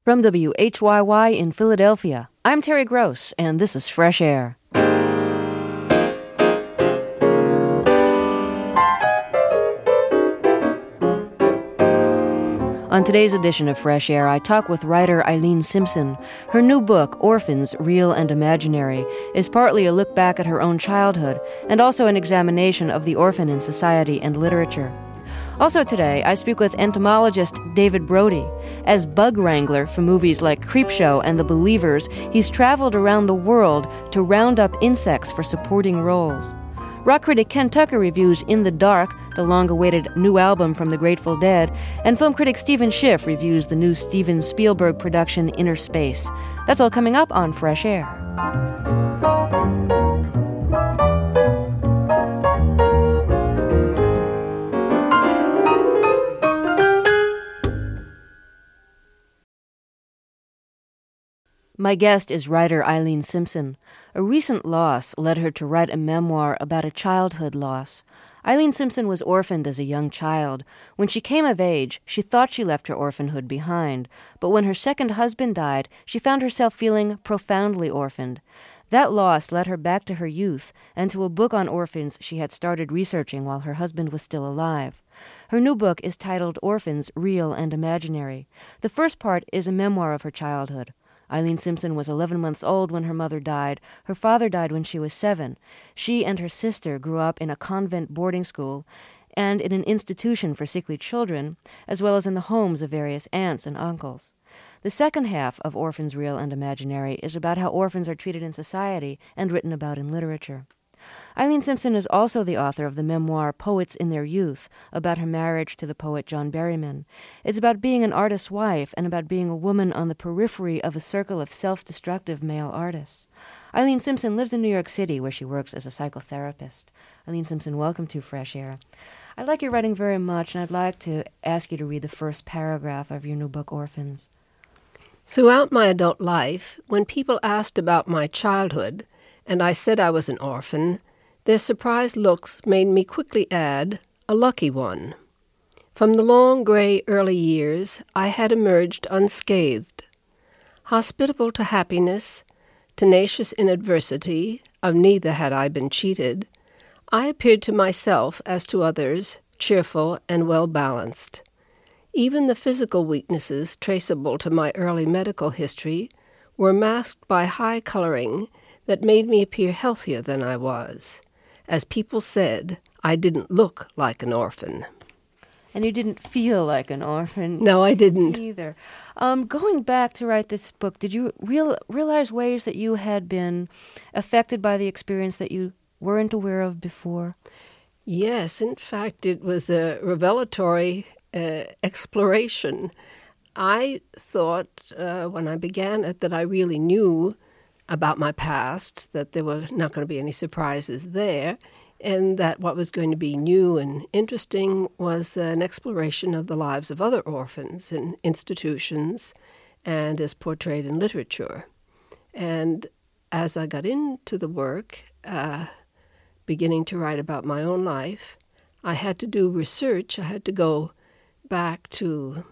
From WHYY in Philadelphia, I'm Terry Gross, and this is Fresh Air. On today's edition of Fresh Air, I talk with writer Eileen Simpson. Her new book, Orphans, Real and Imaginary, is partly a look back at her own childhood and also an examination of the orphan in society and literature. Also today, I speak with entomologist David Brody. As bug wrangler for movies like Creepshow and The Believers, he's traveled around the world to round up insects for supporting roles. Rock critic Ken Tucker reviews In the Dark, the long-awaited new album from the Grateful Dead, and film critic Stephen Schiff reviews the new Steven Spielberg production Inner Space. That's all coming up on Fresh Air. My guest is writer Eileen Simpson. A recent loss led her to write a memoir about a childhood loss. Eileen Simpson was orphaned as a young child. When she came of age, she thought she left her orphanhood behind, but when her second husband died, she found herself feeling profoundly orphaned. That loss led her back to her youth and to a book on orphans she had started researching while her husband was still alive. Her new book is titled Orphans, Real and Imaginary. The first part is a memoir of her childhood. Eileen Simpson was 11 months old when her mother died. Her father died when she was 7. She and her sister grew up in a convent boarding school and in an institution for sickly children, as well as in the homes of various aunts and uncles. The second half of Orphans, Real and Imaginary is about how orphans are treated in society and written about in literature. Eileen Simpson is also the author of the memoir Poets in Their Youth, about her marriage to the poet John Berryman. It's about being an artist's wife and about being a woman on the periphery of a circle of self-destructive male artists. Eileen Simpson lives in New York City, where she works as a psychotherapist. Eileen Simpson, welcome to Fresh Air. I like your writing very much, and I'd like to ask you to read the first paragraph of your new book, Orphans. Throughout my adult life, when people asked about my childhood, and I said I was an orphan, their surprised looks made me quickly add, a lucky one. From the long gray early years, I had emerged unscathed. Hospitable to happiness, tenacious in adversity, of neither had I been cheated, I appeared to myself, as to others, cheerful and well-balanced. Even the physical weaknesses traceable to my early medical history were masked by high coloring that made me appear healthier than I was. As people said, I didn't look like an orphan. And you didn't feel like an orphan. No, I didn't. Either. Going back to write this book, did you realize ways that you had been affected by the experience that you weren't aware of before? Yes, in fact, it was a revelatory exploration. I thought when I began it that I really knew about my past, that there were not going to be any surprises there, and that what was going to be new and interesting was an exploration of the lives of other orphans in institutions and as portrayed in literature. And as I got into the work, beginning to write about my own life, I had to do research. I had to go back to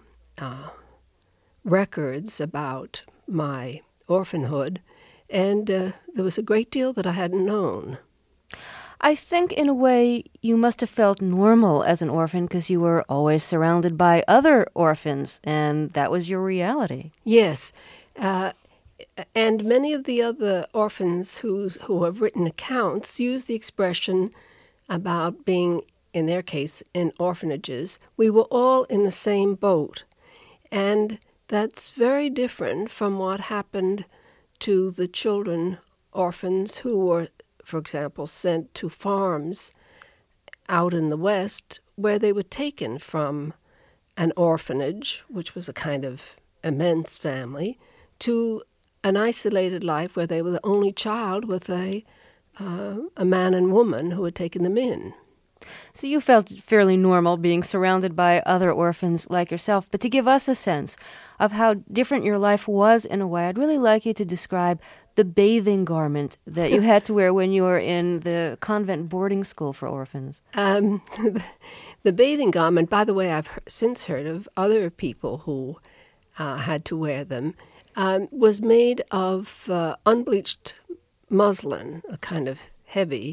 records about my orphanhood, and there was a great deal that I hadn't known. I think, in a way, you must have felt normal as an orphan because you were always surrounded by other orphans, and that was your reality. Yes, and many of the other orphans who have written accounts use the expression about being, in their case, in orphanages. We were all in the same boat, and that's very different from what happened to the children, orphans who were, for example, sent to farms out in the West where they were taken from an orphanage, which was a kind of immense family, to an isolated life where they were the only child with a man and woman who had taken them in. So you felt fairly normal being surrounded by other orphans like yourself. But to give us a sense of how different your life was in a way, I'd really like you to describe the bathing garment that you had to wear when you were in the convent boarding school for orphans. The bathing garment, by the way, I've since heard of other people who had to wear them, was made of unbleached muslin, a kind of heavy,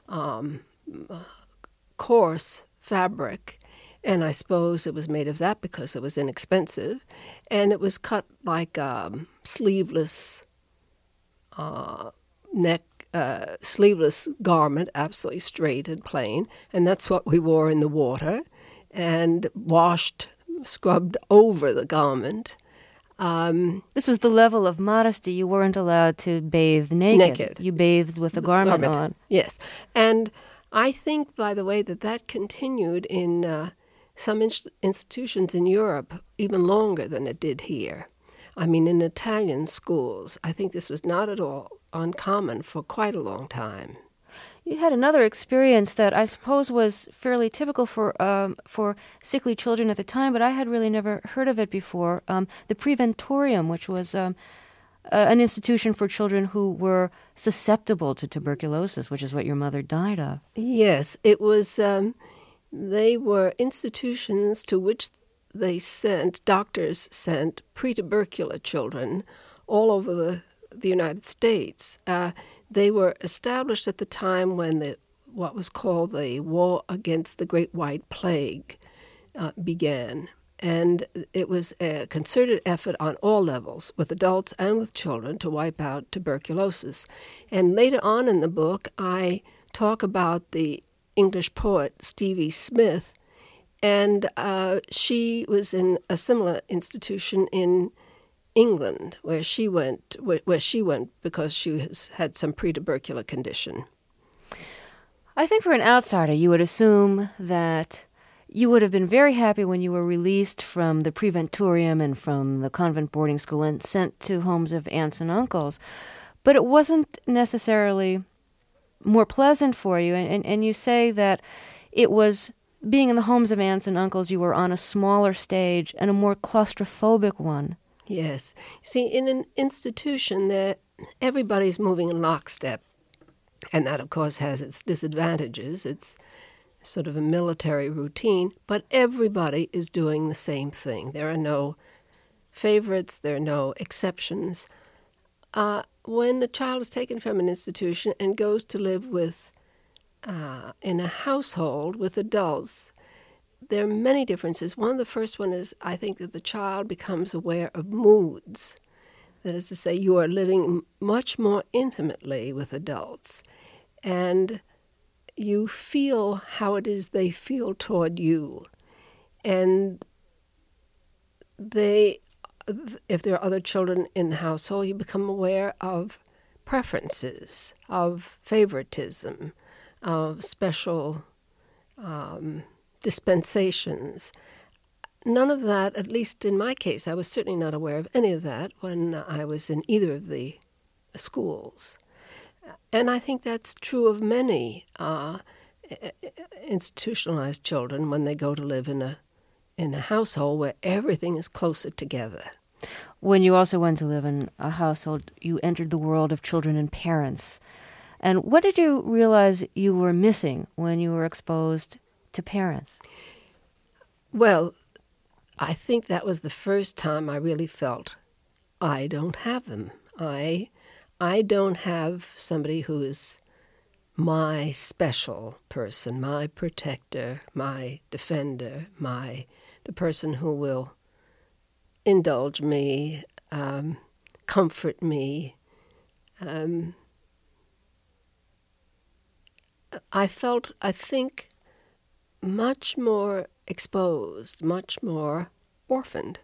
coarse fabric. And I suppose it was made of that because it was inexpensive. And it was cut like sleeveless sleeveless garment, absolutely straight and plain. And that's what we wore in the water and scrubbed over the garment. This was the level of modesty. You weren't allowed to bathe naked. You bathed with a garment on. Yes. And I think, by the way, that continued in some institutions in Europe even longer than it did here. I mean, in Italian schools, I think this was not at all uncommon for quite a long time. You had another experience that I suppose was fairly typical for sickly children at the time, but I had really never heard of it before. The Preventorium, which was an institution for children who were susceptible to tuberculosis, which is what your mother died of. Yes, it was. They were institutions to which doctors sent pre-tubercular children all over the United States. They were established at the time when what was called the War Against the Great White Plague began. And it was a concerted effort on all levels, with adults and with children, to wipe out tuberculosis. And later on in the book, I talk about the English poet Stevie Smith, and she was in a similar institution in England, where she went because she had some pre-tubercular condition. I think for an outsider, you would assume that you would have been very happy when you were released from the Preventorium and from the convent boarding school and sent to homes of aunts and uncles. But it wasn't necessarily more pleasant for you. And you say that it was being in the homes of aunts and uncles, you were on a smaller stage and a more claustrophobic one. Yes. See, in an institution, everybody's moving in lockstep. And that, of course, has its disadvantages. It's sort of a military routine, but everybody is doing the same thing. There are no favorites. There are no exceptions. When a child is taken from an institution and goes to live in a household with adults, there are many differences. One of the first one is, I think, that the child becomes aware of moods. That is to say, you are living much more intimately with adults, and you feel how it is they feel toward you. And if there are other children in the household, you become aware of preferences, of favoritism, of special dispensations. None of that, at least in my case, I was certainly not aware of any of that when I was in either of the schools. And I think that's true of many institutionalized children when they go to live in a household where everything is closer together. When you also went to live in a household, you entered the world of children and parents. And what did you realize you were missing when you were exposed to parents? Well, I think that was the first time I really felt I don't have them. I don't have somebody who is my special person, my protector, my defender, the person who will indulge me, comfort me. I felt, I think, much more exposed, much more orphaned.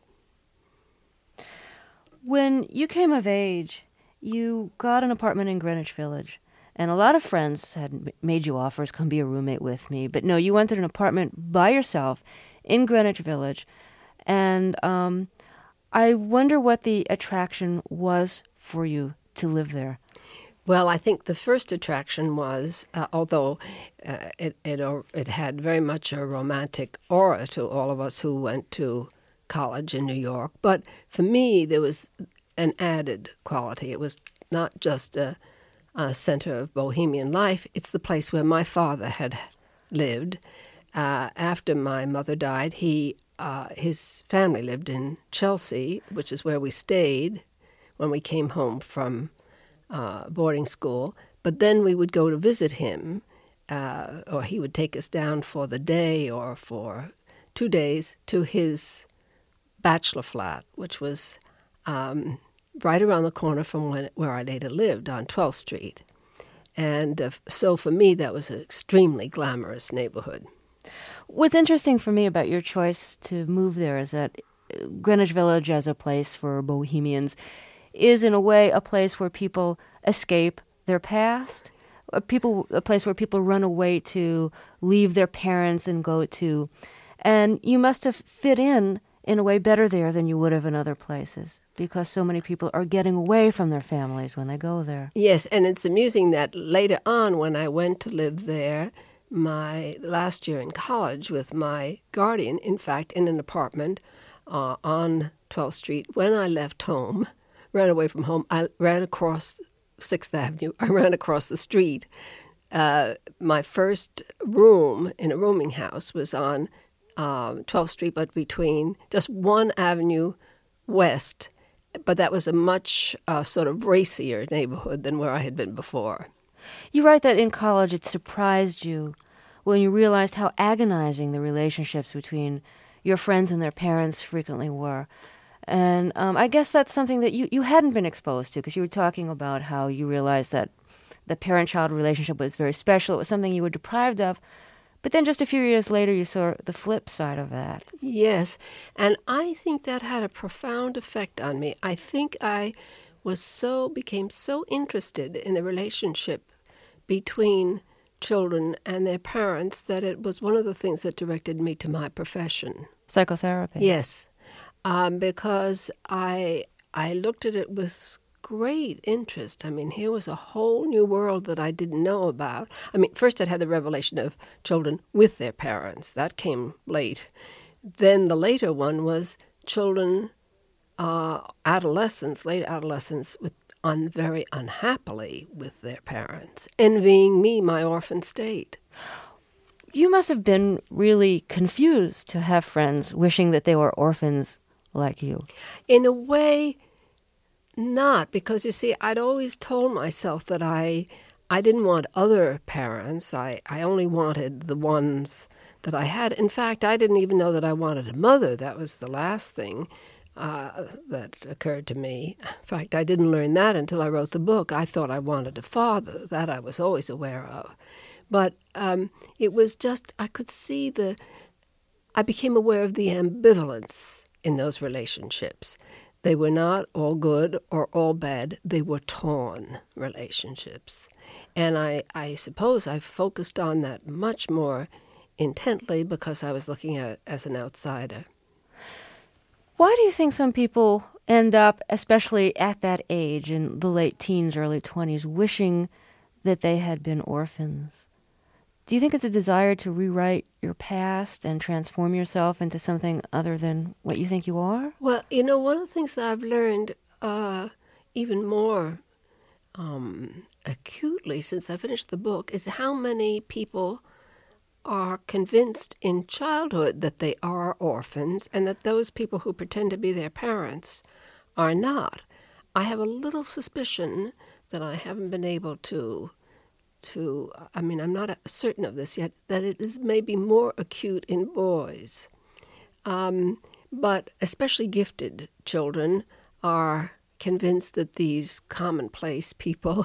When you came of age, you got an apartment in Greenwich Village, and a lot of friends had made you offers, come be a roommate with me. But no, you entered an apartment by yourself in Greenwich Village, and I wonder what the attraction was for you to live there. Well, I think the first attraction was, although it had very much a romantic aura to all of us who went to college in New York, but for me there was an added quality. It was not just a center of bohemian life. It's the place where my father had lived. After my mother died, he his family lived in Chelsea, which is where we stayed when we came home from boarding school. But then we would go to visit him, or he would take us down for the day or for 2 days to his bachelor flat, which was right around the corner from where I later lived on 12th Street. And so for me, that was an extremely glamorous neighborhood. What's interesting for me about your choice to move there is that Greenwich Village as a place for bohemians is in a way a place where people escape their past, a place where people run away to leave their parents and go to. And you must have fit in a way better there than you would have in other places because so many people are getting away from their families when they go there. Yes, and it's amusing that later on when I went to live there, my last year in college with my guardian, in fact, in an apartment on 12th Street, when I left home, ran away from home, I ran across 6th Avenue. I ran across the street. My first room in a rooming house was on 12th Street, but between just one avenue west. But that was a much sort of racier neighborhood than where I had been before. You write that in college it surprised you when you realized how agonizing the relationships between your friends and their parents frequently were. And I guess that's something that you hadn't been exposed to because you were talking about how you realized that the parent-child relationship was very special. It was something you were deprived of. But then just a few years later, you saw the flip side of that. Yes, and I think that had a profound effect on me. I think I became so interested in the relationship between children and their parents that it was one of the things that directed me to my profession. Psychotherapy. Yes, because I looked at it with great interest. I mean, here was a whole new world that I didn't know about. I mean, first I'd had the revelation of children with their parents. That came late. Then the later one was children, adolescents, late adolescents, very unhappily with their parents, envying me, my orphan state. You must have been really confused to have friends wishing that they were orphans like you. In a way, not, because you see, I'd always told myself that I didn't want other parents. I only wanted the ones that I had. In fact, I didn't even know that I wanted a mother. That was the last thing that occurred to me. In fact, I didn't learn that until I wrote the book. I thought I wanted a father. That I was always aware of. But it was just, I could see I became aware of the ambivalence in those relationships. They were not all good or all bad. They were torn relationships. And I suppose I focused on that much more intently because I was looking at it as an outsider. Why do you think some people end up, especially at that age, in the late teens, early 20s, wishing that they had been orphans? Do you think it's a desire to rewrite your past and transform yourself into something other than what you think you are? Well, one of the things that I've learned even more acutely since I finished the book is how many people are convinced in childhood that they are orphans and that those people who pretend to be their parents are not. I have a little suspicion that I haven't been able to I'm not certain of this yet, that it is maybe more acute in boys. But especially gifted children are convinced that these commonplace people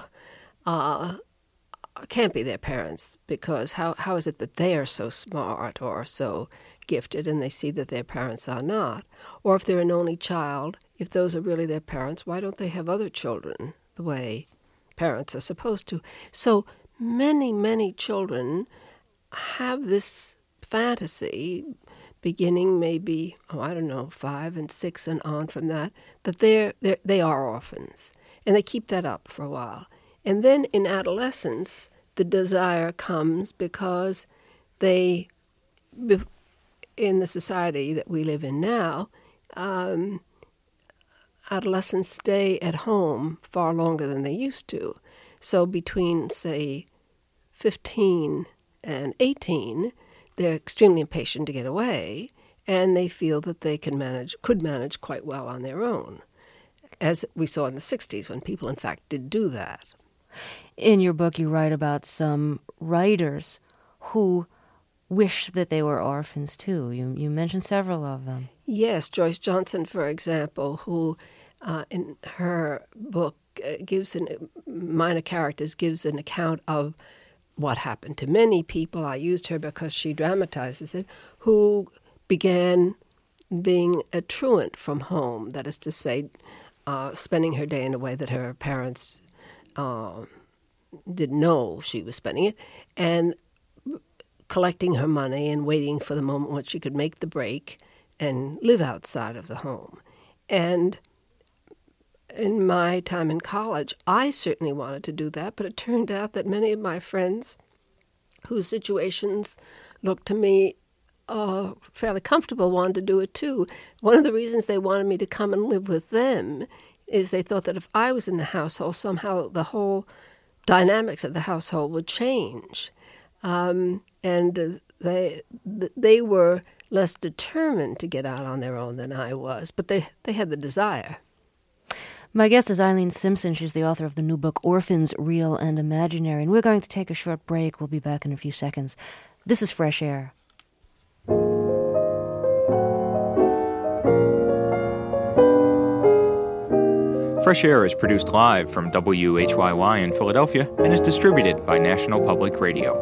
can't be their parents because how is it that they are so smart or so gifted and they see that their parents are not? Or if they're an only child, if those are really their parents, why don't they have other children the way parents are supposed to? So many, many children have this fantasy, beginning maybe, 5 and 6 and on from that they are orphans. And they keep that up for a while. And then in adolescence, the desire comes because in the society that we live in now, adolescents stay at home far longer than they used to. So between, say, 15 and 18, they're extremely impatient to get away, and they feel that they could manage quite well on their own, as we saw in the 60s when people, in fact, did do that. In your book, you write about some writers who wish that they were orphans, too. You mentioned several of them. Yes, Joyce Johnson, for example, who in her book Minor Characters gives an account of what happened to many people. I used her because she dramatizes it, who began being a truant from home, that is to say, spending her day in a way that her parents didn't know she was spending it, and collecting her money and waiting for the moment when she could make the break and live outside of the home. And in my time in college, I certainly wanted to do that, but it turned out that many of my friends whose situations looked to me fairly comfortable wanted to do it too. One of the reasons they wanted me to come and live with them is they thought that if I was in the household, somehow the whole dynamics of the household would change. And they were less determined to get out on their own than I was, but they had the desire. My guest is Eileen Simpson. She's the author of the new book, Orphans, Real and Imaginary. And we're going to take a short break. We'll be back in a few seconds. This is Fresh Air. Fresh Air is produced live from WHYY in Philadelphia and is distributed by National Public Radio.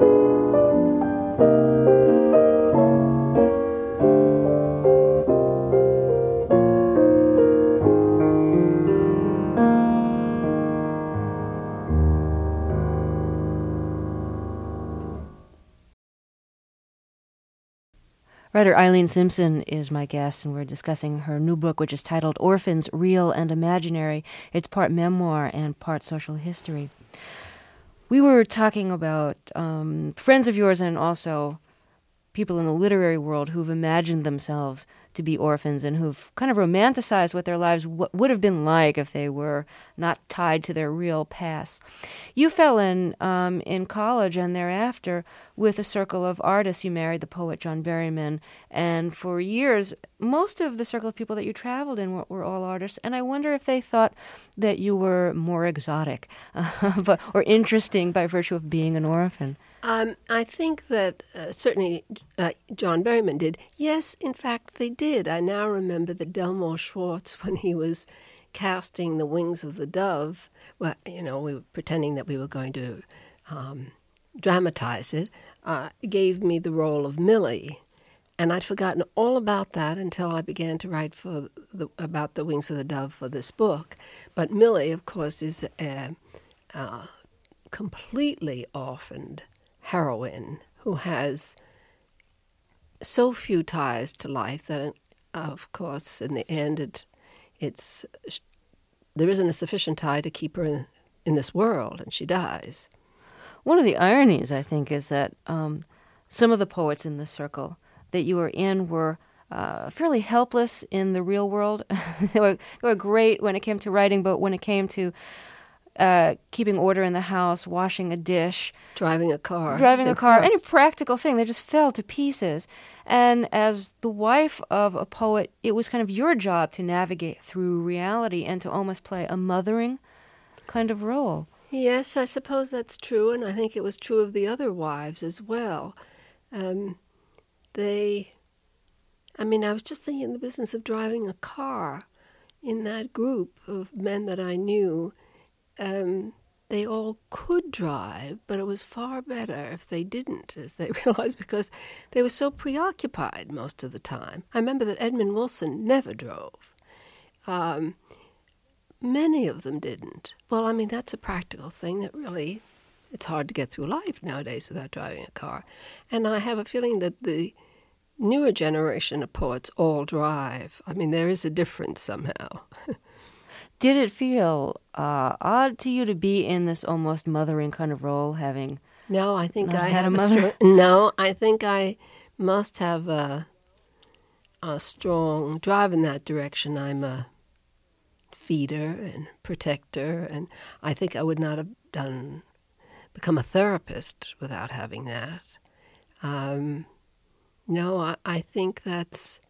Writer Eileen Simpson is my guest, and we're discussing her new book, which is titled Orphans, Real and Imaginary. It's part memoir and part social history. We were talking about friends of yours and also people in the literary world who've imagined themselves to be orphans and who've kind of romanticized what their lives would have been like if they were not tied to their real past. You fell in college and thereafter with a circle of artists. You married the poet John Berryman, and for years, most of the circle of people that you traveled in were all artists, and I wonder if they thought that you were more exotic or interesting by virtue of being an orphan. I think that certainly John Berryman did. Yes, in fact, they did. I now remember that Delmore Schwartz, when he was casting The Wings of the Dove, well, we were pretending that we were going to dramatize it, gave me the role of Millie. And I'd forgotten all about that until I began to write about The Wings of the Dove for this book. But Millie, of course, is a completely orphaned heroine who has so few ties to life that, of course, in the end, there isn't a sufficient tie to keep her in this world, and she dies. One of the ironies, I think, is that some of the poets in the circle that you were in were fairly helpless in the real world. They were great when it came to writing, but when it came to keeping order in the house, washing a dish, driving a car, any practical thing, they just fell to pieces. And as the wife of a poet, it was kind of your job to navigate through reality and to almost play a mothering kind of role. Yes, I suppose that's true, and I think it was true of the other wives as well. I was just thinking in the business of driving a car in that group of men that I knew. They all could drive, but it was far better if they didn't, as they realized, because they were so preoccupied most of the time. I remember that Edmund Wilson never drove. Many of them didn't. Well, that's a practical thing that really, it's hard to get through life nowadays without driving a car. And I have a feeling that the newer generation of poets all drive. There is a difference somehow. Did it feel odd to you to be in this almost mothering kind of role, having No, I think I had have a mother? No, I think I must have a strong drive in that direction. I'm a feeder and protector, and I think I would not have become a therapist without having that. No, I think that's,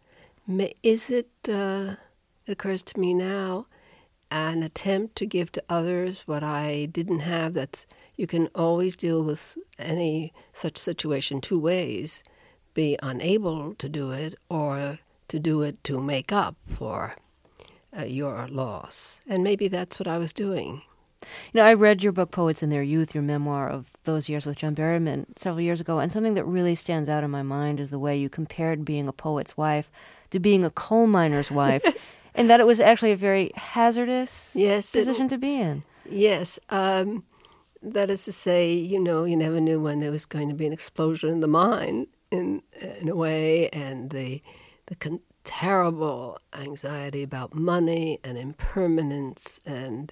it occurs to me now, an attempt to give to others what I didn't have. You can always deal with any such situation two ways, be unable to do it or to do it to make up for your loss. And maybe that's what I was doing. I read your book, Poets in Their Youth, your memoir of those years with John Berryman several years ago, and something that really stands out in my mind is the way you compared being a poet's wife to being a coal miner's wife, Yes. and that it was actually a very hazardous Yes, position to be in. Yes. That is to say, you never knew when there was going to be an explosion in the mine in a way, and the terrible anxiety about money and impermanence and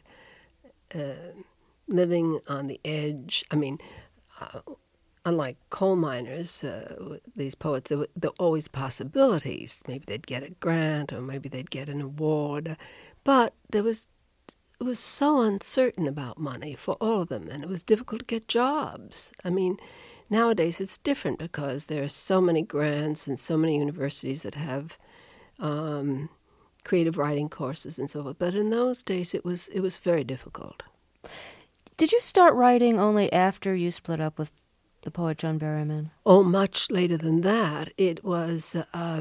living on the edge. I mean, unlike coal miners, these poets, there were always possibilities. Maybe they'd get a grant or maybe they'd get an award. But it was so uncertain about money for all of them, and it was difficult to get jobs. I mean, nowadays it's different because there are so many grants and so many universities that have creative writing courses and so forth. But in those days, it was very difficult. Did you start writing only after you split up with the poet John Berryman? Oh, much later than that. It wasn't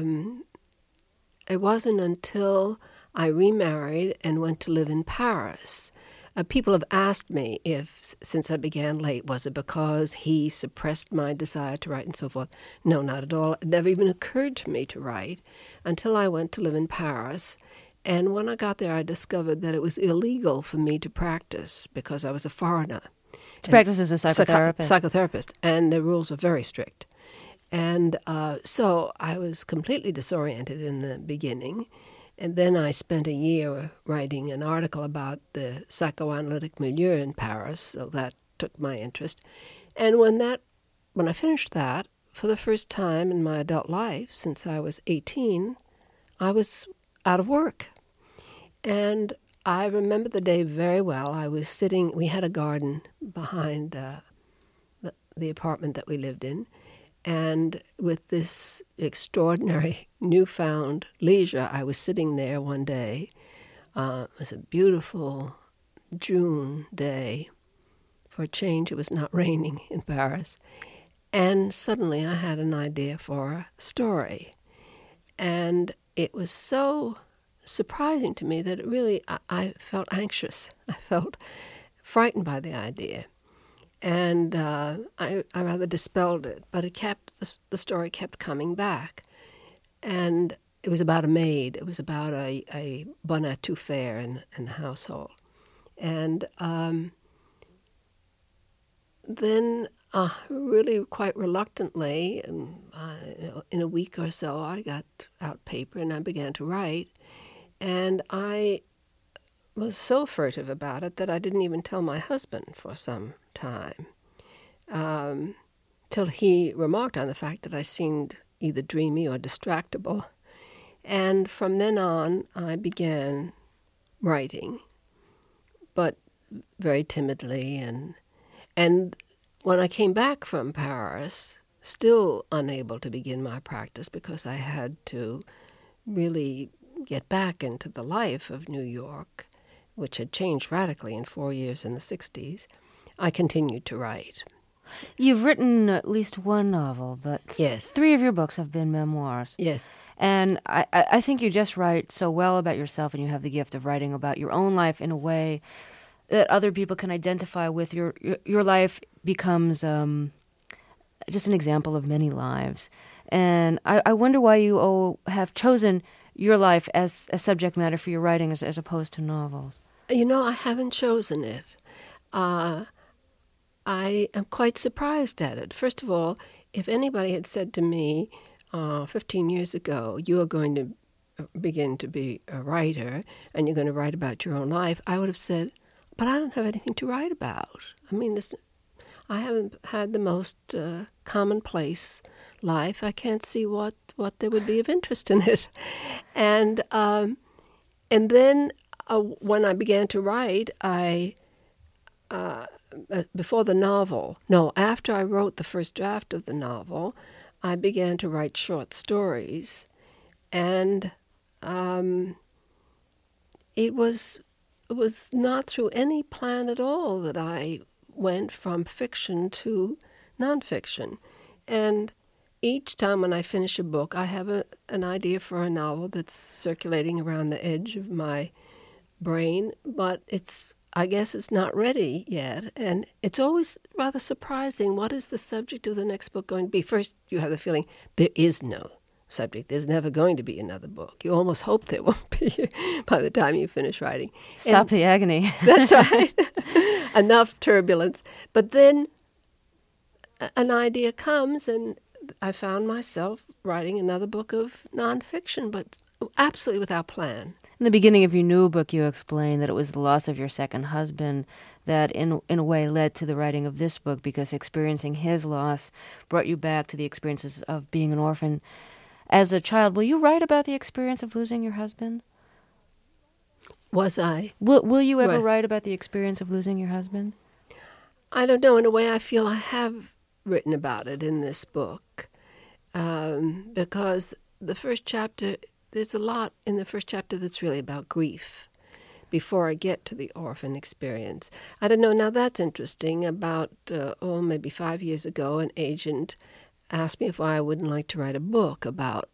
until I remarried and went to live in Paris. People have asked me if, since I began late, was it because he suppressed my desire to write and so forth? No, not at all. It never even occurred to me to write until I went to live in Paris. And when I got there, I discovered that it was illegal for me to practice because I was a foreigner. To practice as a psychotherapist? Psychotherapist, and the rules were very strict. And so I was completely disoriented in the beginning. And then I spent a year writing an article about the psychoanalytic milieu in Paris, so that took my interest. And when I finished that, for the first time in my adult life, since I was 18, I was out of work. And I remember the day very well. I was sitting, we had a garden behind the apartment that we lived in, and with this extraordinary newfound leisure, I was sitting there one day. It was a beautiful June day. For a change, it was not raining in Paris. And suddenly I had an idea for a story. And it was so surprising to me that it really, I felt anxious. I felt frightened by the idea. And I rather dispelled it, but the story kept coming back. And it was about a maid. It was about a bon à-tout fair in the household. And then really quite reluctantly, in a week or so, I got out paper and I began to write. And I was so furtive about it that I didn't even tell my husband for some time, till he remarked on the fact that I seemed either dreamy or distractible. And from then on, I began writing, but very timidly. And when I came back from Paris, still unable to begin my practice because I had to really get back into the life of New York, which had changed radically in 4 years in the 60s, I continued to write. You've written at least one novel, but Yes. 3 of your books have been memoirs. Yes. And I think you just write so well about yourself, and you have the gift of writing about your own life in a way that other people can identify with. Your life becomes just an example of many lives. And I wonder why you have chosen your life as a subject matter for your writing as opposed to novels. I haven't chosen it. I am quite surprised at it. First of all, if anybody had said to me 15 years ago, you are going to begin to be a writer and you're going to write about your own life, I would have said, but I don't have anything to write about. I mean, I haven't had the most commonplace life. I can't see what there would be of interest in it. And then when I began to write, after I wrote the first draft of the novel, I began to write short stories, and it was not through any plan at all that I went from fiction to nonfiction. And each time when I finish a book, I have an idea for a novel that's circulating around the edge of my brain, but I guess it's not ready yet. And it's always rather surprising. What is the subject of the next book going to be? First, you have the feeling there is no subject. There's never going to be another book. You almost hope there won't be by the time you finish writing. Stop the agony. That's right. Enough turbulence. But then an idea comes, and I found myself writing another book of nonfiction, but absolutely without plan. In the beginning of your new book, you explained that it was the loss of your second husband that in a way led to the writing of this book, because experiencing his loss brought you back to the experiences of being an orphan as a child. Will you write about the experience of losing your husband? Was I? Will you ever write about the experience of losing your husband? I don't know. In a way, I feel I have written about it in this book, because the first chapter, there's a lot in the first chapter that's really about grief before I get to the orphan experience. I don't know. Now, that's interesting. About, maybe 5 years ago, an agent asked me if I wouldn't like to write a book about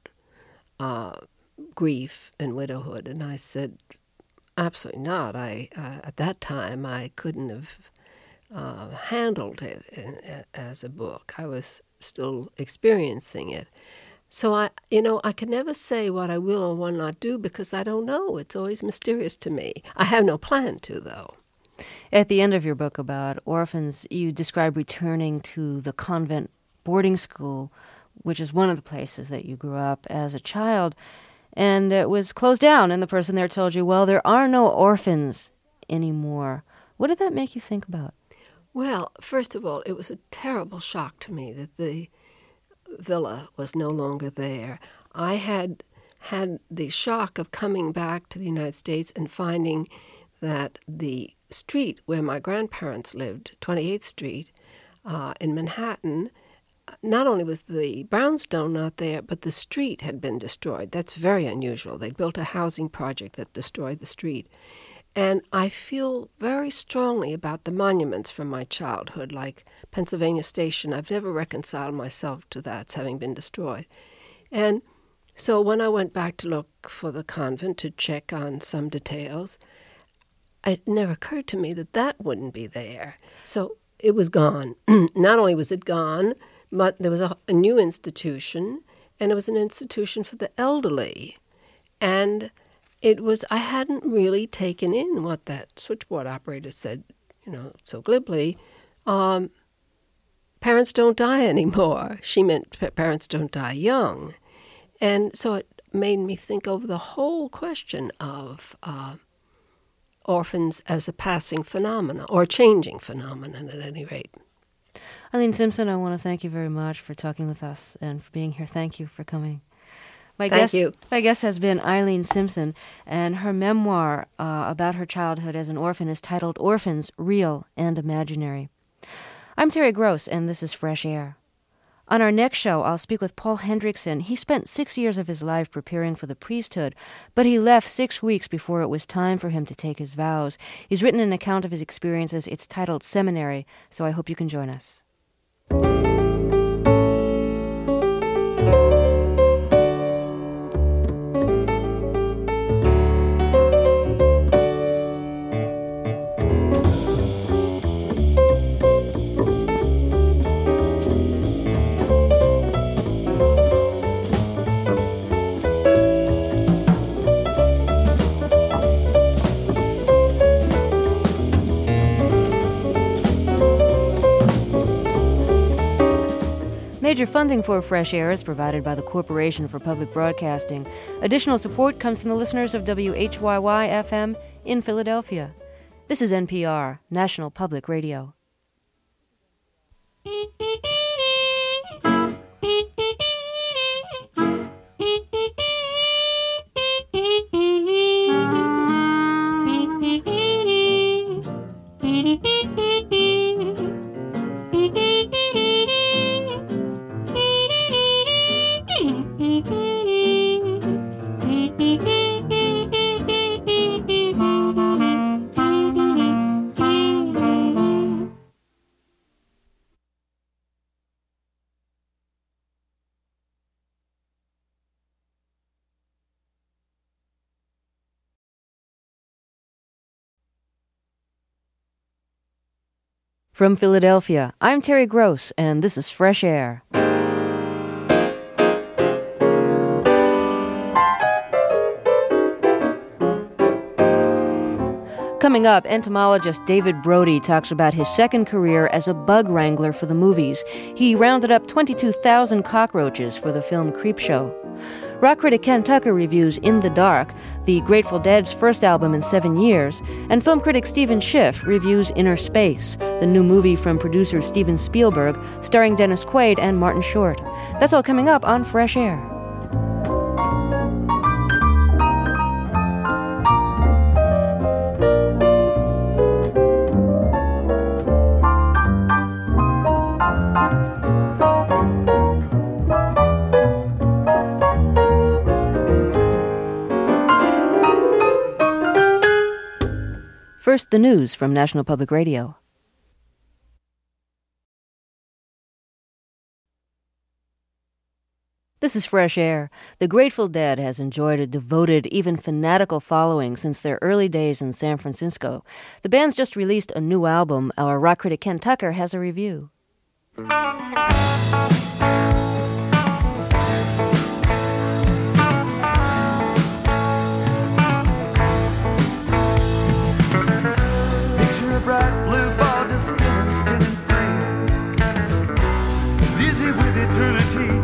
grief and widowhood, and I said, absolutely not. At that time, I couldn't have handled it as a book. I was still experiencing it. So I can never say what I will or will not do, because I don't know. It's always mysterious to me. I have no plan to, though. At the end of your book about orphans, you describe returning to the convent boarding school, which is one of the places that you grew up as a child, and it was closed down, and the person there told you, well, there are no orphans anymore. What did that make you think about? Well, first of all, it was a terrible shock to me that the villa was no longer there. I had the shock of coming back to the United States and finding that the street where my grandparents lived, 28th Street, in Manhattan, not only was the brownstone not there, but the street had been destroyed. That's very unusual. They built a housing project that destroyed the street. And I feel very strongly about the monuments from my childhood, like Pennsylvania Station. I've never reconciled myself to that, having been destroyed. And so when I went back to look for the convent to check on some details, it never occurred to me that wouldn't be there. So it was gone. Not only was it gone, but there was a new institution, and it was an institution for the elderly. And I hadn't really taken in what that switchboard operator said, so glibly. Parents don't die anymore. She meant parents don't die young. And so it made me think over the whole question of orphans as a passing phenomenon, or changing phenomenon at any rate. Eileen Simpson, I want to thank you very much for talking with us and for being here. Thank you for coming. My guest has been Eileen Simpson, and her memoir about her childhood as an orphan is titled Orphans, Real and Imaginary. I'm Terry Gross, and this is Fresh Air. On our next show, I'll speak with Paul Hendrickson. He spent 6 years of his life preparing for the priesthood, but he left 6 weeks before it was time for him to take his vows. He's written an account of his experiences. It's titled Seminary, so I hope you can join us. Major funding for Fresh Air is provided by the Corporation for Public Broadcasting. Additional support comes from the listeners of WHYY-FM in Philadelphia. This is NPR, National Public Radio. From Philadelphia, I'm Terry Gross, and this is Fresh Air. Coming up, entomologist David Brody talks about his second career as a bug wrangler for the movies. He rounded up 22,000 cockroaches for the film Creepshow. Rock critic Ken Tucker reviews In the Dark, the Grateful Dead's first album in 7 years, and film critic Stephen Schiff reviews Inner Space, the new movie from producer Steven Spielberg, starring Dennis Quaid and Martin Short. That's all coming up on Fresh Air. First, the news from National Public Radio. This is Fresh Air. The Grateful Dead has enjoyed a devoted, even fanatical following since their early days in San Francisco. The band's just released a new album. Our rock critic Ken Tucker has a review. Bright blue ball just spinning free, dizzy with eternity,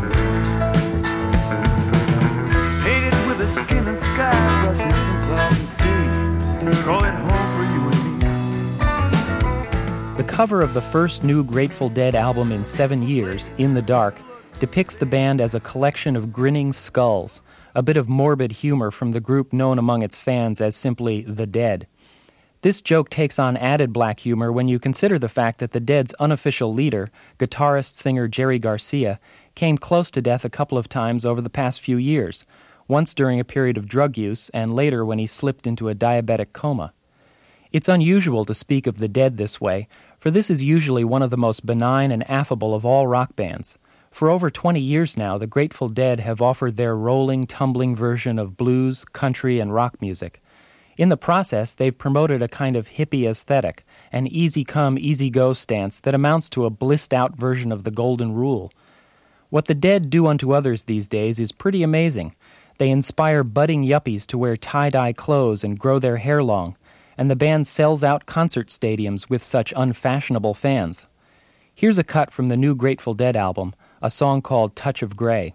painted with the skin of sky, brushing some clouds and sea, call it home for you and me. The cover of the first new Grateful Dead album in 7 years, In the Dark, depicts the band as a collection of grinning skulls, a bit of morbid humor from the group known among its fans as simply The Dead. This joke takes on added black humor when you consider the fact that the Dead's unofficial leader, guitarist-singer Jerry Garcia, came close to death a couple of times over the past few years, once during a period of drug use and later when he slipped into a diabetic coma. It's unusual to speak of the Dead this way, for this is usually one of the most benign and affable of all rock bands. For over 20 years now, the Grateful Dead have offered their rolling, tumbling version of blues, country, and rock music. In the process, they've promoted a kind of hippie aesthetic, an easy-come, easy-go stance that amounts to a blissed-out version of the Golden Rule. What the Dead do unto others these days is pretty amazing. They inspire budding yuppies to wear tie-dye clothes and grow their hair long, and the band sells out concert stadiums with such unfashionable fans. Here's a cut from the new Grateful Dead album, a song called Touch of Grey.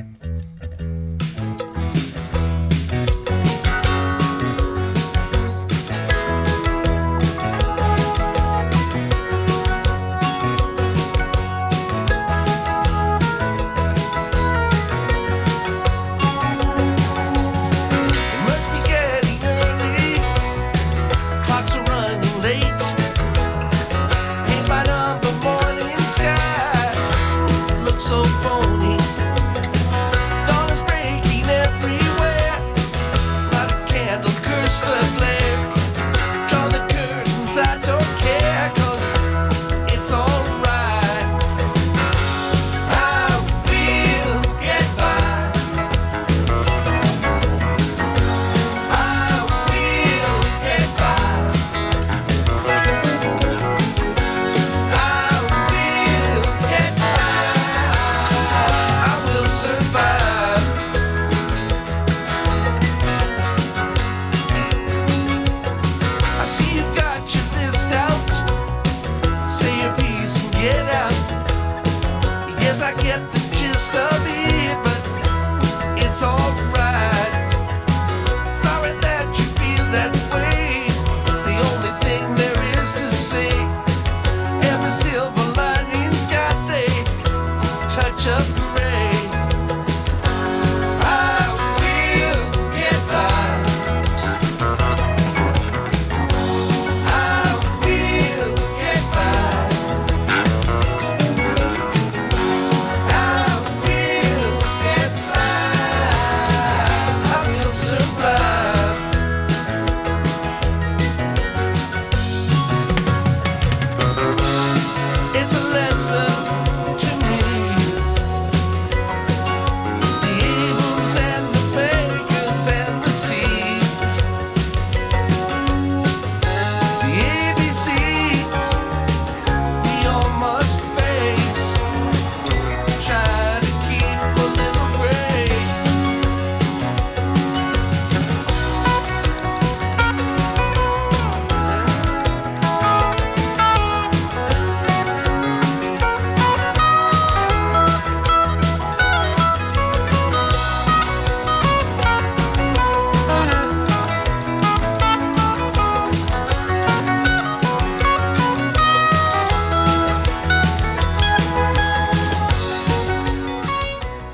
So phony.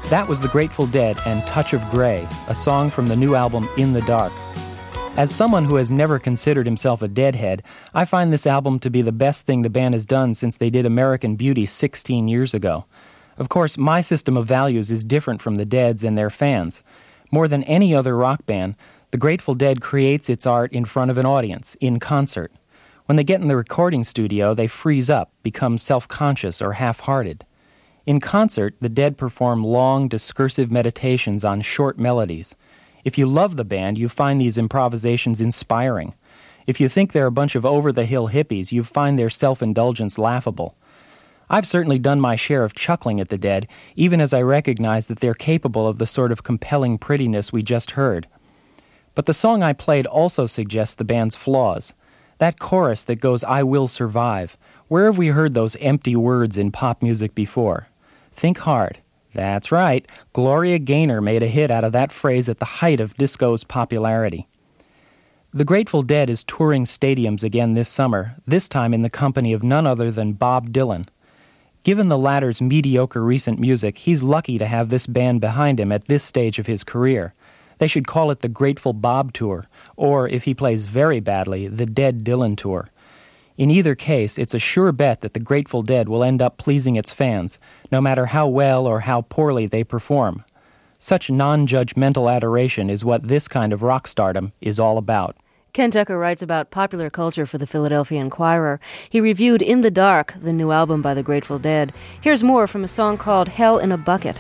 That was the Grateful Dead and Touch of Grey, a song from the new album In the Dark. As someone who has never considered himself a Deadhead, I find this album to be the best thing the band has done since they did American Beauty 16 years ago. Of course, my system of values is different from the Dead's and their fans. More than any other rock band, the Grateful Dead creates its art in front of an audience, in concert. When they get in the recording studio, they freeze up, become self-conscious or half-hearted. In concert, the Dead perform long, discursive meditations on short melodies. If you love the band, you find these improvisations inspiring. If you think they're a bunch of over-the-hill hippies, you find their self-indulgence laughable. I've certainly done my share of chuckling at the Dead, even as I recognize that they're capable of the sort of compelling prettiness we just heard. But the song I played also suggests the band's flaws. That chorus that goes, "I will survive." Where have we heard those empty words in pop music before? Think hard. That's right, Gloria Gaynor made a hit out of that phrase at the height of disco's popularity. The Grateful Dead is touring stadiums again this summer, this time in the company of none other than Bob Dylan. Given the latter's mediocre recent music, he's lucky to have this band behind him at this stage of his career. They should call it the Grateful Bob Tour, or, if he plays very badly, the Dead Dylan Tour. In either case, it's a sure bet that the Grateful Dead will end up pleasing its fans, no matter how well or how poorly they perform. Such non-judgmental adoration is what this kind of rock stardom is all about. Ken Tucker writes about popular culture for the Philadelphia Inquirer. He reviewed In the Dark, the new album by the Grateful Dead. Here's more from a song called Hell in a Bucket.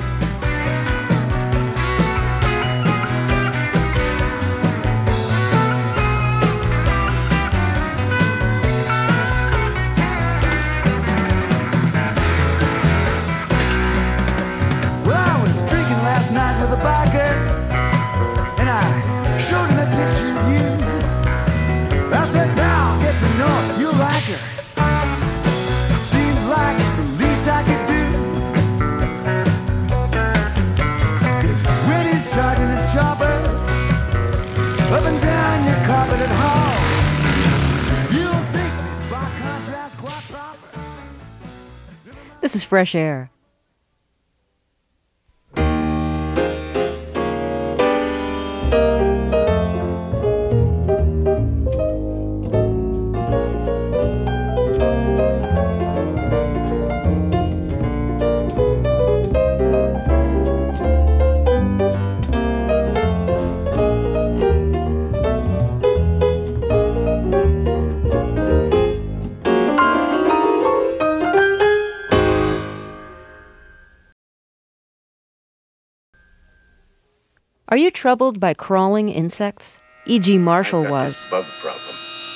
With a biker, and I showed him a picture of you. I said, "Now get to know her, you like her." Seemed like the least I could do. 'Cause when he's starting his chopper up and down your carpeted halls, you'll think me by contrast quite proper. This is Fresh Air. Are you troubled by crawling insects? E.G. Marshall was. This bug problem.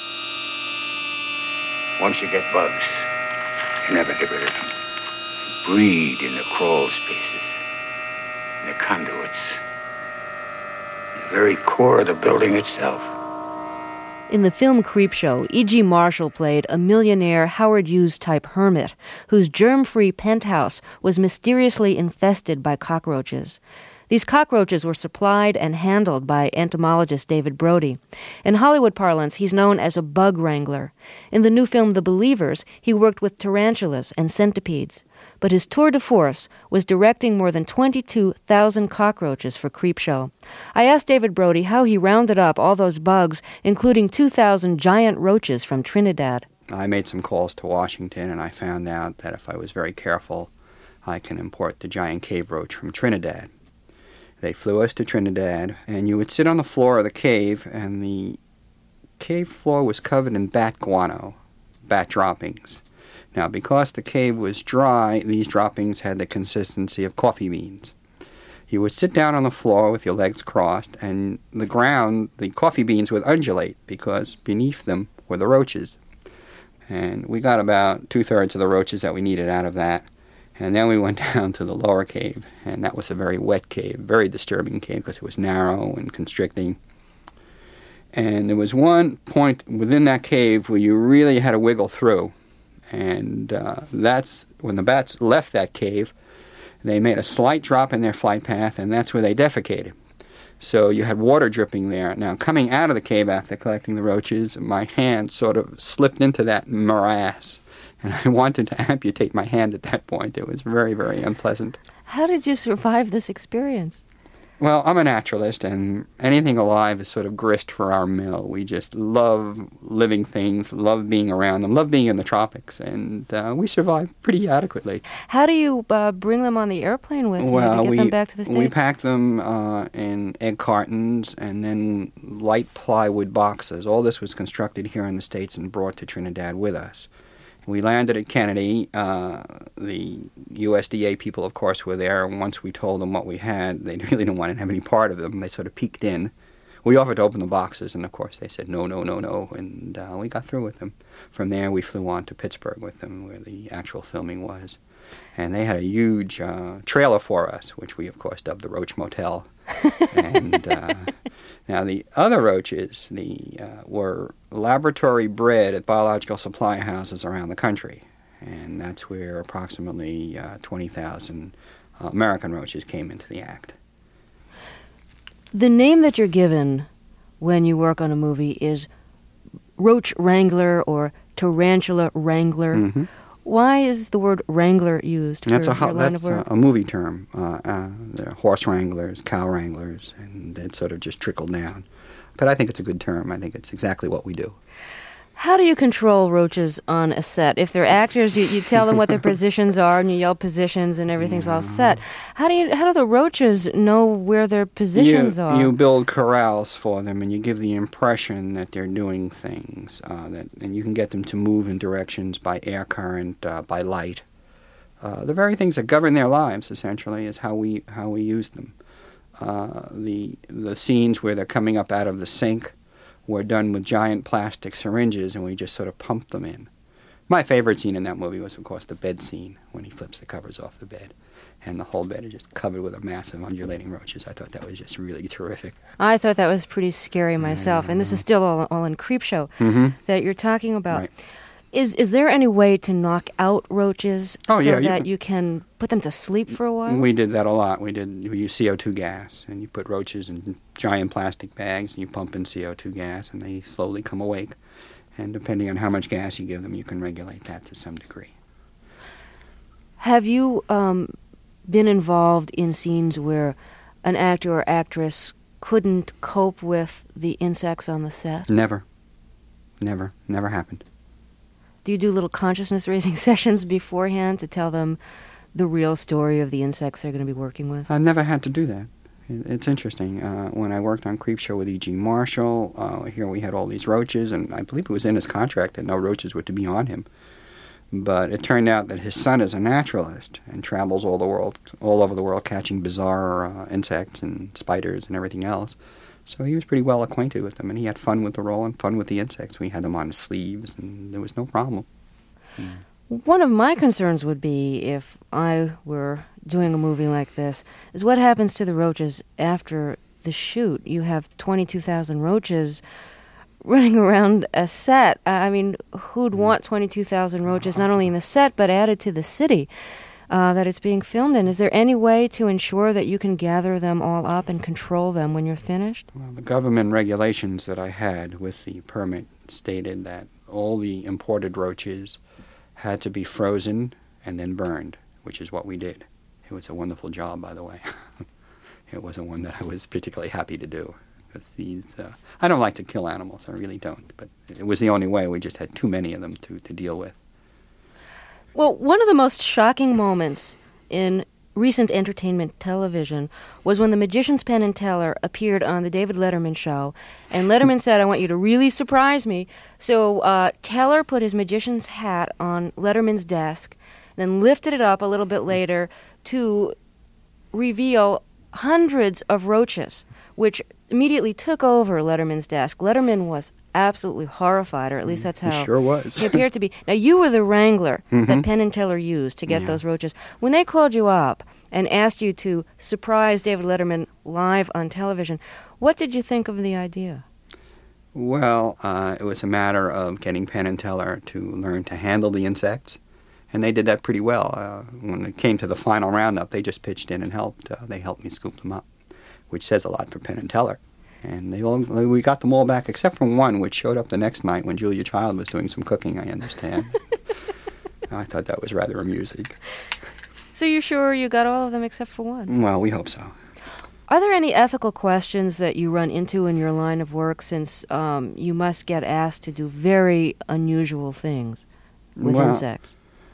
Once you get bugs, you never get rid of them. They breed in the crawl spaces, in the conduits, in the very core of the building itself. In the film Creepshow, E.G. Marshall played a millionaire Howard Hughes-type hermit whose germ-free penthouse was mysteriously infested by cockroaches. These cockroaches were supplied and handled by entomologist David Brody. In Hollywood parlance, he's known as a bug wrangler. In the new film The Believers, he worked with tarantulas and centipedes. But his tour de force was directing more than 22,000 cockroaches for Creepshow. I asked David Brody how he rounded up all those bugs, including 2,000 giant roaches from Trinidad. I made some calls to Washington, and I found out that if I was very careful, I can import the giant cave roach from Trinidad. They flew us to Trinidad, and you would sit on the floor of the cave, and the cave floor was covered in bat guano, bat droppings. Now, because the cave was dry, these droppings had the consistency of coffee beans. You would sit down on the floor with your legs crossed, and the ground, the coffee beans would undulate because beneath them were the roaches. And we got about 2/3 of the roaches that we needed out of that. And then we went down to the lower cave, and that was a very wet cave, very disturbing cave because it was narrow and constricting. And there was one point within that cave where you really had to wiggle through. And that's when the bats left that cave, they made a slight drop in their flight path, and that's where they defecated. So you had water dripping there. Now, coming out of the cave after collecting the roaches, my hand sort of slipped into that morass. And I wanted to amputate my hand at that point. It was very, very unpleasant. How did you survive this experience? Well, I'm a naturalist, and anything alive is sort of grist for our mill. We just love living things, love being around them, love being in the tropics, and we survive pretty adequately. How do you bring them on the airplane with you to get them back to the States? We pack them in egg cartons and then light plywood boxes. All this was constructed here in the States and brought to Trinidad with us. We landed at Kennedy. The USDA people, of course, were there. And once we told them what we had, they really didn't want to have any part of them. They sort of peeked in. We offered to open the boxes, and of course they said no, no, no, no, and we got through with them. From there, we flew on to Pittsburgh with them, where the actual filming was. And they had a huge trailer for us, which we, of course, dubbed the Roach Motel. And now, the other roaches were laboratory bred at biological supply houses around the country, and that's where approximately 20,000 American roaches came into the act. The name that you're given when you work on a movie is Roach Wrangler or Tarantula Wrangler. Mm-hmm. Why is the word wrangler used for your line of work? That's a movie term. There are horse wranglers, cow wranglers, and it sort of just trickled down. But I think it's a good term. I think it's exactly what we do. How do you control roaches on a set? If they're actors, you tell them what their positions are, and you yell positions, and everything's all set. How do the roaches know where their positions are? You build corrals for them, and you give the impression that they're doing things, and you can get them to move in directions by air current, by light. The very things that govern their lives, essentially, is how we use them. The scenes where they're coming up out of the sink were done with giant plastic syringes, and we just sort of pumped them in. My favorite scene in that movie was, of course, the bed scene, when he flips the covers off the bed, and the whole bed is just covered with a mass of undulating roaches. I thought that was just really terrific. I thought that was pretty scary myself, and this is still all in Creepshow that you're talking about. Right. Is there any way to knock out roaches that you can put them to sleep for a while? We did that a lot. We use CO2 gas, and you put roaches in giant plastic bags, and you pump in CO2 gas, and they slowly come awake. And depending on how much gas you give them, you can regulate that to some degree. Have you been involved in scenes where an actor or actress couldn't cope with the insects on the set? Never happened. Do you do little consciousness-raising sessions beforehand to tell them the real story of the insects they're going to be working with? I've never had to do that. It's interesting. When I worked on Creepshow with E.G. Marshall, here we had all these roaches, and I believe it was in his contract that no roaches were to be on him. But it turned out that his son is a naturalist and travels all over the world, catching bizarre insects and spiders and everything else. So he was pretty well acquainted with them, and he had fun with the role and fun with the insects. We had them on his sleeves, and there was no problem. One of my concerns would be, if I were doing a movie like this, is what happens to the roaches after the shoot. You have 22,000 roaches running around a set. I mean, who'd want 22,000 roaches, not only in the set, but added to the city that it's being filmed in? Is there any way to ensure that you can gather them all up and control them when you're finished? Well, the government regulations that I had with the permit stated that all the imported roaches had to be frozen and then burned, which is what we did. It was a wonderful job, by the way. It wasn't one that I was particularly happy to do. I don't like to kill animals, I really don't, but it was the only way. We just had too many of them to deal with. Well, one of the most shocking moments in recent entertainment television was when the magician's Penn and Teller appeared on the David Letterman show, and Letterman said, "I want you to really surprise me." So Teller put his magician's hat on Letterman's desk, then lifted it up a little bit later to reveal hundreds of roaches, which immediately took over Letterman's desk. Letterman was absolutely horrified, or at least that's how he sure was. He appeared to be. Now, you were the wrangler that Penn and Teller used to get those roaches. When they called you up and asked you to surprise David Letterman live on television, what did you think of the idea? Well, it was a matter of getting Penn and Teller to learn to handle the insects, and they did that pretty well. When it came to the final roundup, they just pitched in and helped. They helped me scoop them up, which says a lot for Penn and Teller. And we got them all back, except for one, which showed up the next night when Julia Child was doing some cooking, I understand. I thought that was rather amusing. So you're sure you got all of them except for one? Well, we hope so. Are there any ethical questions that you run into in your line of work, since you must get asked to do very unusual things with insects?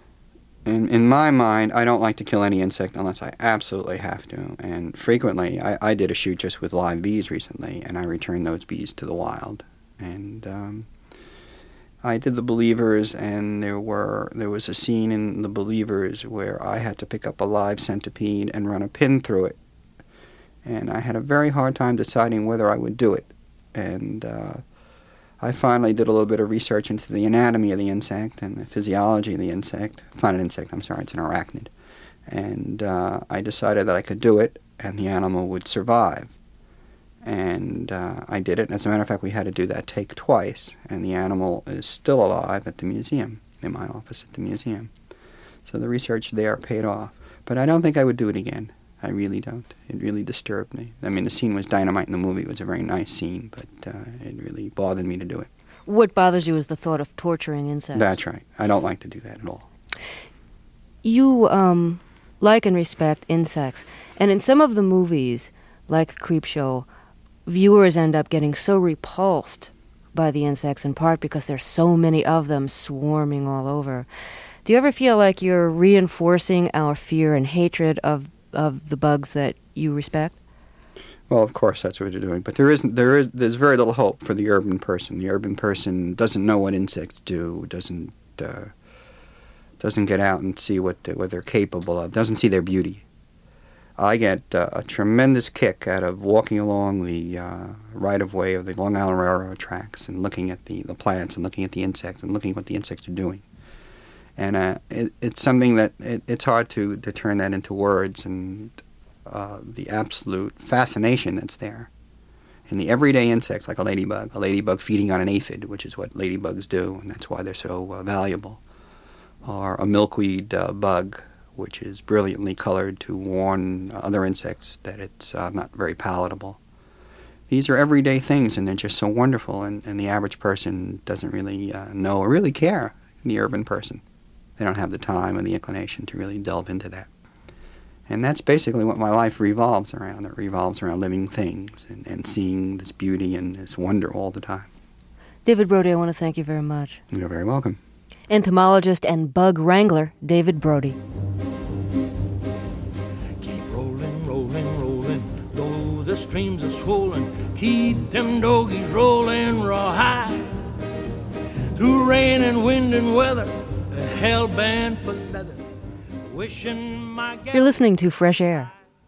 In my mind, I don't like to kill any insect unless I absolutely have to. And frequently, I did a shoot just with live bees recently, and I returned those bees to the wild. And I did The Believers, and there was a scene in The Believers where I had to pick up a live centipede and run a pin through it. And I had a very hard time deciding whether I would do it. And I finally did a little bit of research into the anatomy of the insect and the physiology of the insect. It's not an insect, I'm sorry, it's an arachnid. And I decided that I could do it and the animal would survive. And I did it. And as a matter of fact, we had to do that take twice. And the animal is still alive at the museum, in my office at the museum. So the research there paid off. But I don't think I would do it again. I really don't. It really disturbed me. I mean, the scene was dynamite in the movie. It was a very nice scene, but it really bothered me to do it. What bothers you is the thought of torturing insects. That's right. I don't like to do that at all. You like and respect insects. And in some of the movies, like Creepshow, viewers end up getting so repulsed by the insects, in part because there's so many of them swarming all over. Do you ever feel like you're reinforcing our fear and hatred of the bugs that you respect? Well, of course, that's what you're doing. But there's very little hope for the urban person. The urban person doesn't know what insects do, doesn't get out and see what they're capable of, doesn't see their beauty. I get a tremendous kick out of walking along the right-of-way of the Long Island Railroad tracks and looking at the plants and looking at the insects and looking at what the insects are doing. And it's something that it's hard to turn that into words, and the absolute fascination that's there. And the everyday insects, like a ladybug feeding on an aphid, which is what ladybugs do, and that's why they're so valuable, or a milkweed bug, which is brilliantly colored to warn other insects that it's not very palatable. These are everyday things, and they're just so wonderful, and the average person doesn't really know or really care, the urban person. They don't have the time or the inclination to really delve into that. And that's basically what my life revolves around. It revolves around living things and seeing this beauty and this wonder all the time. David Brody, I want to thank you very much. You're very welcome. Entomologist and bug wrangler, David Brody. Keep rolling, rolling, rolling, though the streams are swollen. Keep them doggies rolling raw high. Through rain and wind and weather, hell-bent for leather, wishing my... You're listening to Fresh Air.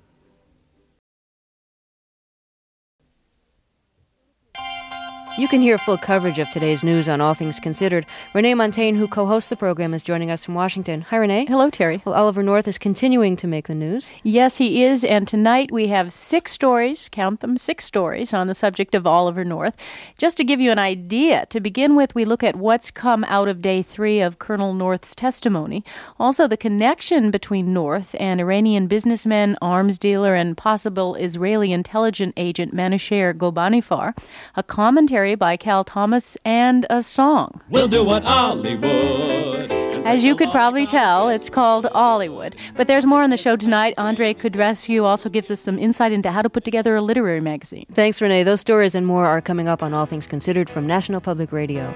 You can hear full coverage of today's news on All Things Considered. Renee Montagne, who co-hosts the program, is joining us from Washington. Hi, Renee. Hello, Terry. Well, Oliver North is continuing to make the news. Yes, he is, and tonight we have 6 stories, count them, 6 stories, on the subject of Oliver North. Just to give you an idea, to begin with, we look at what's come out of Day 3 of Colonel North's testimony. Also, the connection between North and Iranian businessman, arms dealer, and possible Israeli intelligence agent Manasher Ghobaniifar. A commentary by Cal Thomas, and a song. We'll do what Hollywood. As you could probably tell, it's called Hollywood. But there's more on the show tonight. Andrei Kudrescu also gives us some insight into how to put together a literary magazine. Thanks, Renee. Those stories and more are coming up on All Things Considered from National Public Radio.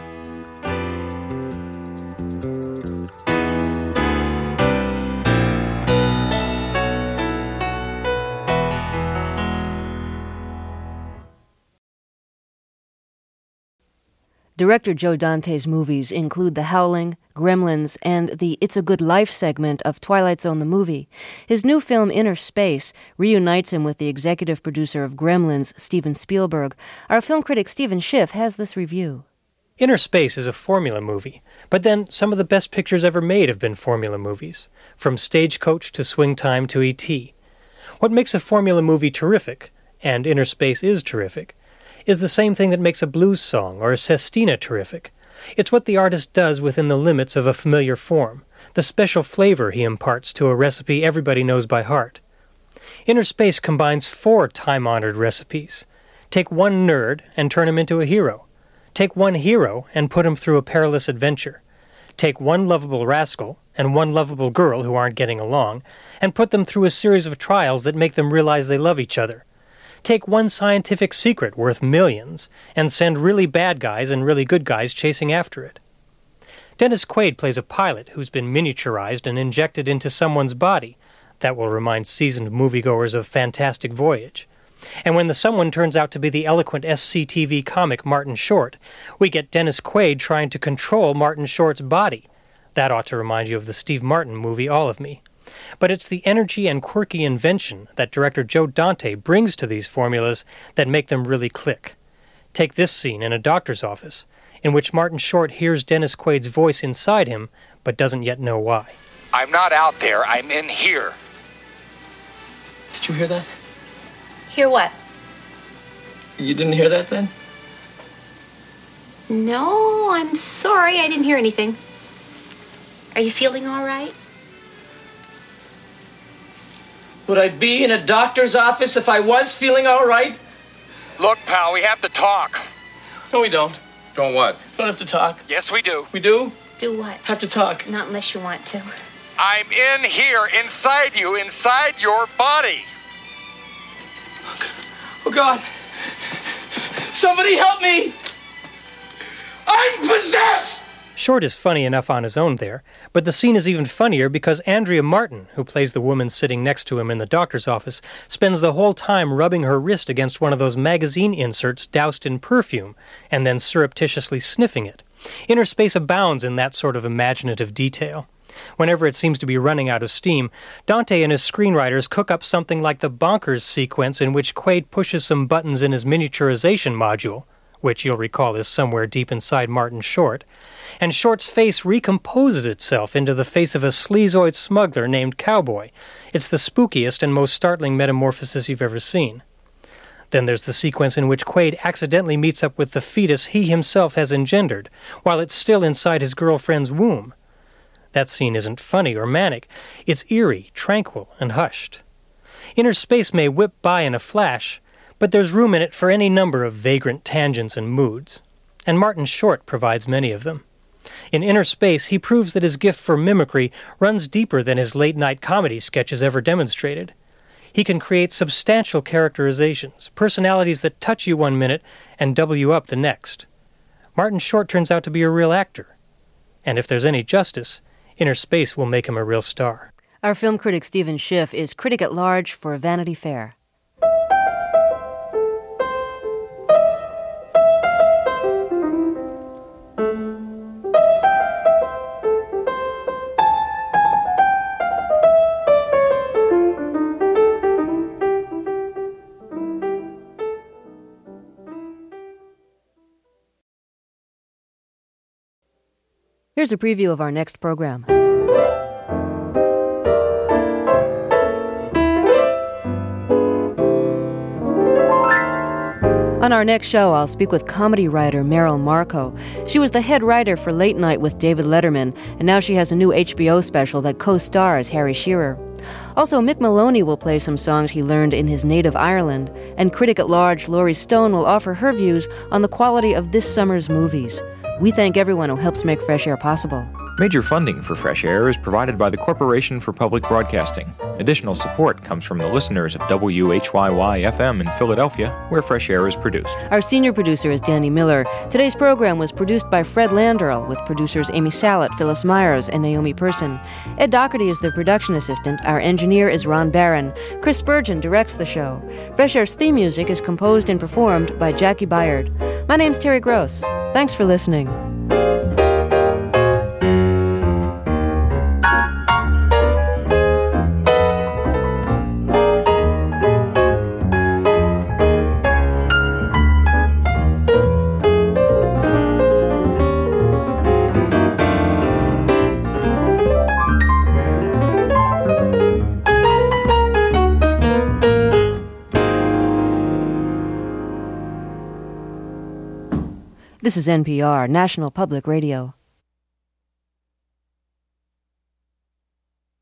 Director Joe Dante's movies include The Howling, Gremlins, and the It's a Good Life segment of Twilight Zone the movie. His new film, Inner Space, reunites him with the executive producer of Gremlins, Steven Spielberg. Our film critic Stephen Schiff has this review. Inner Space is a formula movie, but then some of the best pictures ever made have been formula movies, from Stagecoach to Swing Time to E.T. What makes a formula movie terrific, and Inner Space is terrific, is the same thing that makes a blues song or a sestina terrific. It's what the artist does within the limits of a familiar form, the special flavor he imparts to a recipe everybody knows by heart. Inner Space combines 4 time-honored recipes. Take one nerd and turn him into a hero. Take one hero and put him through a perilous adventure. Take one lovable rascal and one lovable girl who aren't getting along, and put them through a series of trials that make them realize they love each other. Take one scientific secret worth millions, and send really bad guys and really good guys chasing after it. Dennis Quaid plays a pilot who's been miniaturized and injected into someone's body. That will remind seasoned moviegoers of Fantastic Voyage. And when the someone turns out to be the eloquent SCTV comic Martin Short, we get Dennis Quaid trying to control Martin Short's body. That ought to remind you of the Steve Martin movie All of Me. But it's the energy and quirky invention that director Joe Dante brings to these formulas that make them really click. Take this scene in a doctor's office, in which Martin Short hears Dennis Quaid's voice inside him, but doesn't yet know why. I'm not out there, I'm in here. Did you hear that? Hear what? You didn't hear that then? No, I'm sorry, I didn't hear anything. Are you feeling all right? Would I be in a doctor's office if I was feeling all right? Look, pal, we have to talk. No, we don't. Don't what? Don't have to talk. Yes, we do. We do? Do what? Have to talk. Not unless you want to. I'm in here, inside you, inside your body. Oh, God. Somebody help me! I'm possessed! Short is funny enough on his own there, but the scene is even funnier because Andrea Martin, who plays the woman sitting next to him in the doctor's office, spends the whole time rubbing her wrist against one of those magazine inserts doused in perfume, and then surreptitiously sniffing it. Inner Space abounds in that sort of imaginative detail. Whenever it seems to be running out of steam, Dante and his screenwriters cook up something like the bonkers sequence in which Quaid pushes some buttons in his miniaturization module, which you'll recall is somewhere deep inside Martin Short, and Short's face recomposes itself into the face of a sleazoid smuggler named Cowboy. It's the spookiest and most startling metamorphosis you've ever seen. Then there's the sequence in which Quaid accidentally meets up with the fetus he himself has engendered, while it's still inside his girlfriend's womb. That scene isn't funny or manic. It's eerie, tranquil, and hushed. Inner Space may whip by in a flash, but there's room in it for any number of vagrant tangents and moods. And Martin Short provides many of them. In Inner Space, he proves that his gift for mimicry runs deeper than his late-night comedy sketches ever demonstrated. He can create substantial characterizations, personalities that touch you one minute and double you up the next. Martin Short turns out to be a real actor. And if there's any justice, Inner Space will make him a real star. Our film critic Stephen Schiff is critic at large for Vanity Fair. Here's a preview of our next program. On our next show, I'll speak with comedy writer Meryl Marco. She was the head writer for Late Night with David Letterman, and now she has a new HBO special that co-stars Harry Shearer. Also, Mick Maloney will play some songs he learned in his native Ireland, and critic-at-large Laurie Stone will offer her views on the quality of this summer's movies. We thank everyone who helps make Fresh Air possible. Major funding for Fresh Air is provided by the Corporation for Public Broadcasting. Additional support comes from the listeners of WHYY-FM in Philadelphia, where Fresh Air is produced. Our senior producer is Danny Miller. Today's program was produced by Fred Landerl, with producers Amy Salet, Phyllis Myers, and Naomi Person. Ed Doherty is the production assistant. Our engineer is Ron Barron. Chris Spurgeon directs the show. Fresh Air's theme music is composed and performed by Jackie Byard. My name's Terry Gross. Thanks for listening. This is NPR, National Public Radio.